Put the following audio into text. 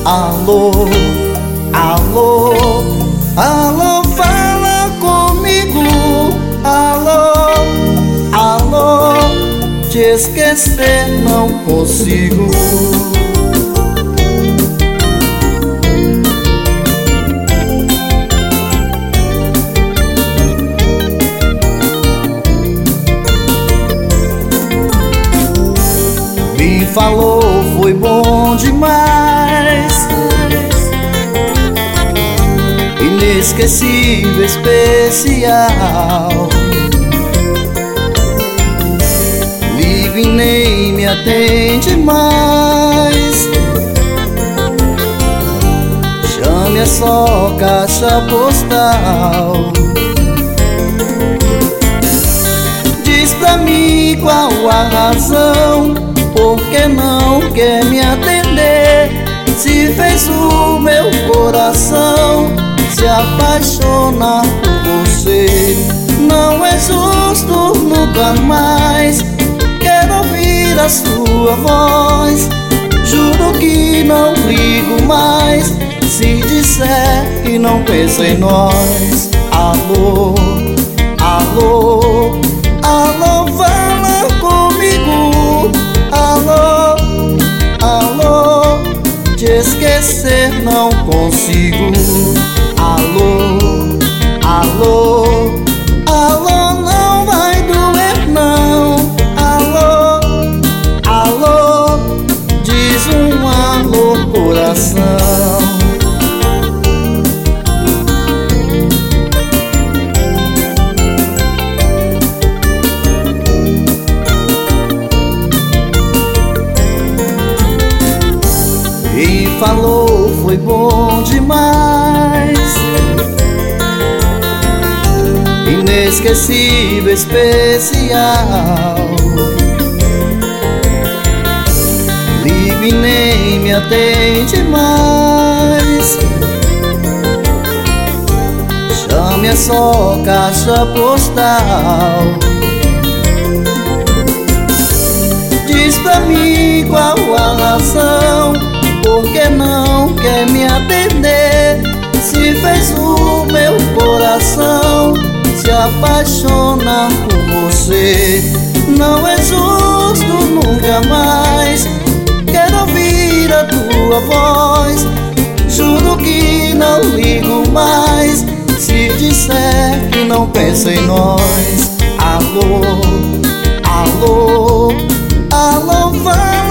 Alô, alô, alô, fala comigo. Alô, alô, te esquecer não consigo. Me falou, foi bom demais, inesquecível, especial. Ligo e nem me atende mais. Chame, é só caixa postal. Diz pra mim qual a razão, por que não quer me atender? Se fez o meu coração se apaixonar por você. Não é justo, nunca mais quero ouvir a sua voz. Juro que não ligo mais se disser que não pensa em nós. Alô, alô, alô, fala comigo. Alô, alô, te esquecer não consigo. Alô, alô, alô, não vai doer não. Alô, alô, diz um alô, coração. E falou, foi bom demais, inesquecível, especial. Ligo e nem me atende mais. Chame, é só caixa postal. Diz pra mim qual a razão, por que não quer me atender? Se fez o meu coração se apaixonar por você. Não é justo, nunca mais quero ouvir a tua voz. Juro que não ligo mais se disser que não pensa em nós. Alô, alô, alô, vai.